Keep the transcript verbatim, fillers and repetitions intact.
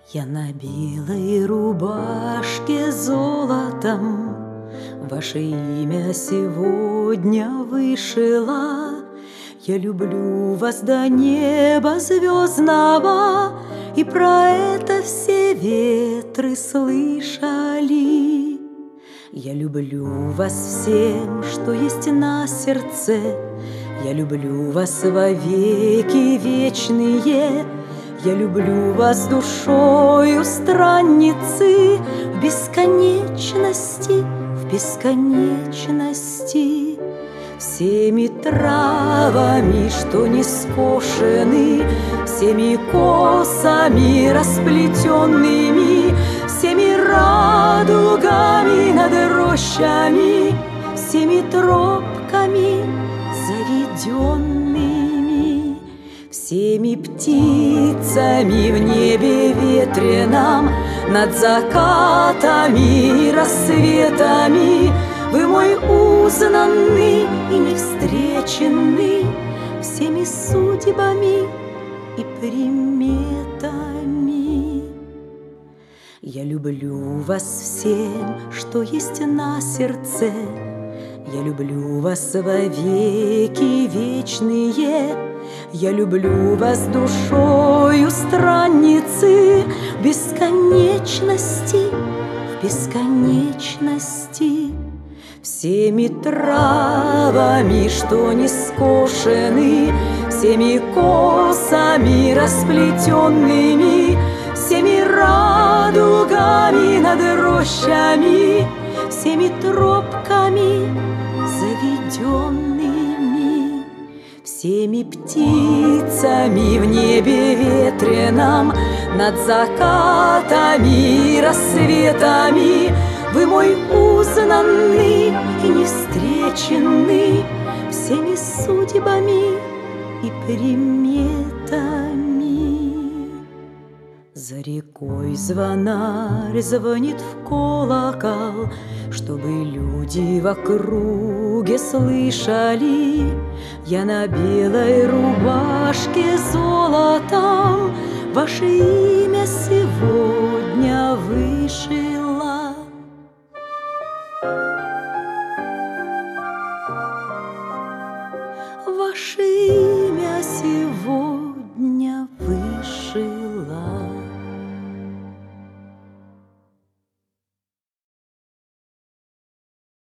Я на белой рубашке золотом ваше имя сегодня вышила. Я люблю вас до неба звездного, и про это все ветры слышали. Я люблю вас всем, что есть на сердце, я люблю вас вовеки вечные. Я люблю вас душою странницы в бесконечности, в бесконечности. Всеми травами, что не скошены, всеми косами расплетенными, всеми радугами над рощами, всеми тропками заведенными, всеми птицами в небе ветреном, над закатами и рассветами. Вы мой узнанный и невстреченный, всеми судьбами и приметами. Я люблю вас всем, что есть на сердце, я люблю вас вовеки вечные. Я люблю вас душою странницы в бесконечности, в бесконечности. Всеми травами, что не скошены, всеми косами расплетенными, всеми радугами над рощами, всеми тропками заведенными, всеми птицами в небе ветреном, над закатами и рассветами. Вы мой узнанный и невстреченный, всеми судьбами и приметами. За рекой звонарь звонит в колокол, чтобы люди в округе слышали. Я на белой рубашке золотом ваше имя сегодня вышила.